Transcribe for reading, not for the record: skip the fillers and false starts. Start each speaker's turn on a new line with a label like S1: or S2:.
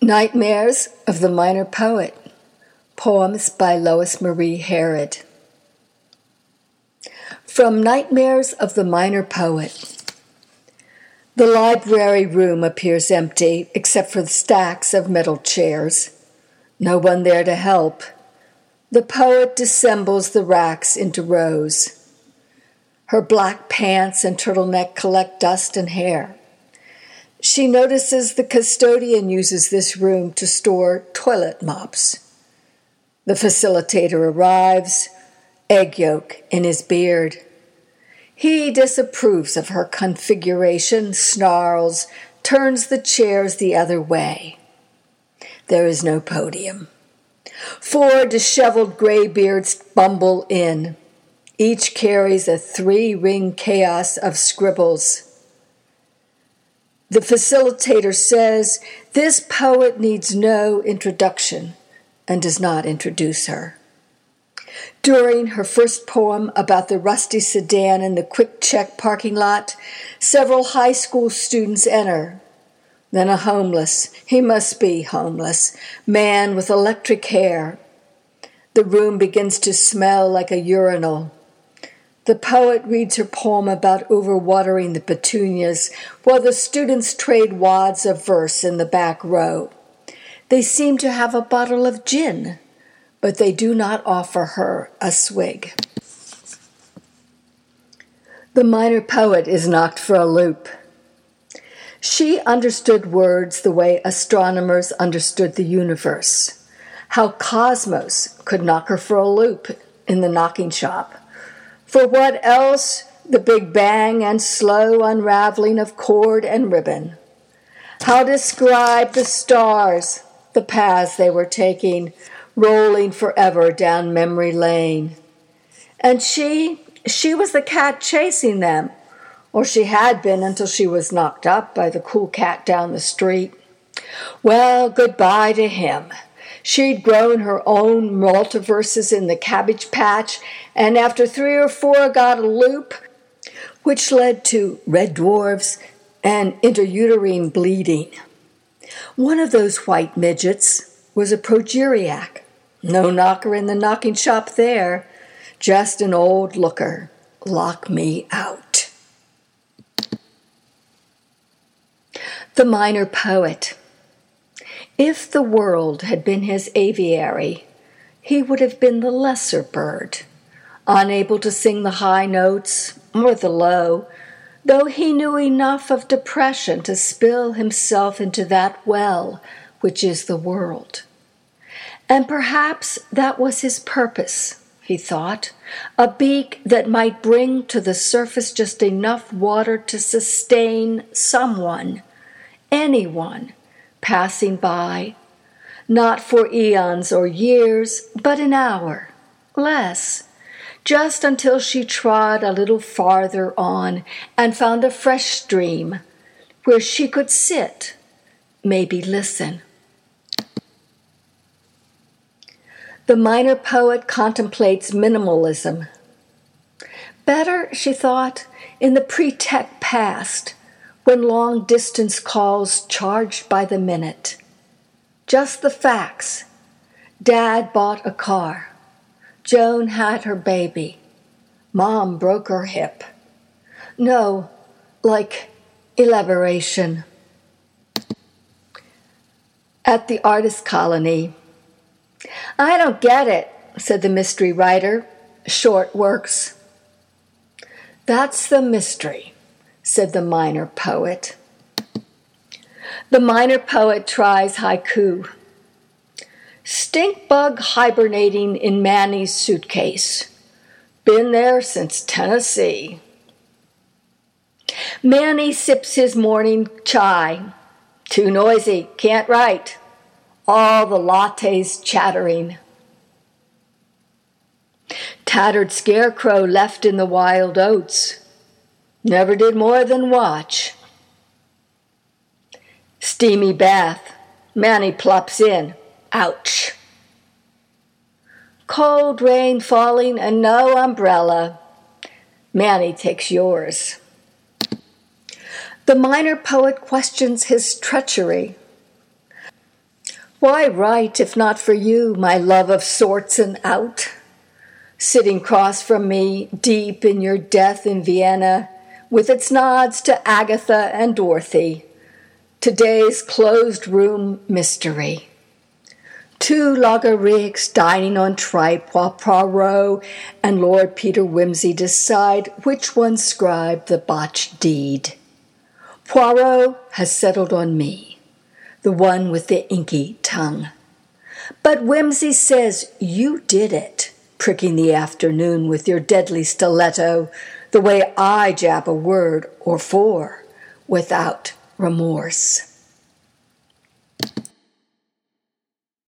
S1: Nightmares of the Minor Poet. Poems by Lois Marie Harrod. From Nightmares of the Minor Poet. The library room appears empty except for the stacks of metal chairs. No one there to help. The poet dissembles the racks into rows. Her black pants and turtleneck collect dust and hair. She notices the custodian uses this room to store toilet mops. The facilitator arrives, egg yolk in his beard. He disapproves of her configuration, snarls, turns the chairs the other way. There is no podium. 4 disheveled graybeards bumble in. Each carries a 3-ring chaos of scribbles. The facilitator says this poet needs no introduction and does not introduce her. During her first poem about the rusty sedan in the Quick Check parking lot, several high school students enter. Then a homeless, he must be homeless, man with electric hair. The room begins to smell like a urinal. The poet reads her poem about overwatering the petunias while the students trade wads of verse in the back row. They seem to have a bottle of gin, but they do not offer her a swig. The minor poet is knocked for a loop. She understood words the way astronomers understood the universe, how Cosmos could knock her for a loop in the knocking shop. For what else, the Big Bang and slow unraveling of cord and ribbon. How describe the stars, the paths they were taking, rolling forever down memory lane. And she was the cat chasing them, or she had been until she was knocked up by the cool cat down the street. Well, goodbye to him. She'd grown her own multiverses in the cabbage patch, and after 3 or 4 got a loop, which led to red dwarfs and intrauterine bleeding. One of those white midgets was a progeriac. No knocker in the knocking shop there, just an old looker. Lock me out. The minor poet. If the world had been his aviary, he would have been the lesser bird, unable to sing the high notes or the low, though he knew enough of depression to spill himself into that well which is the world. And perhaps that was his purpose, he thought, a beak that might bring to the surface just enough water to sustain someone, anyone, passing by, not for eons or years, but an hour, less, just until she trod a little farther on and found a fresh stream where she could sit, maybe listen. The minor poet contemplates minimalism. Better, she thought, in the pre-tech past, when long-distance calls charged by the minute. Just the facts. Dad bought a car. Joan had her baby. Mom broke her hip. No, like elaboration. At the artist colony. I don't get it, said the mystery writer. Short works. That's the mystery, said the minor poet. The minor poet tries haiku. Stink bug hibernating in Manny's suitcase. Been there since Tennessee. Manny sips his morning chai. Too noisy, can't write. All the lattes chattering. Tattered scarecrow left in the wild oats. Never did more than watch. Steamy bath. Manny plops in. Ouch. Cold rain falling and no umbrella. Manny takes yours. The minor poet questions his treachery. Why write if not for you, my love of sorts and out? Sitting cross from me, deep in your death in Vienna, with its nods to Agatha and Dorothy, today's closed room mystery. Two loggerrigs dining on tripe while Poirot and Lord Peter Wimsey decide which one scribed the botched deed. Poirot has settled on me, the one with the inky tongue. But Wimsey says you did it, pricking the afternoon with your deadly stiletto, the way I jab a word or four without remorse.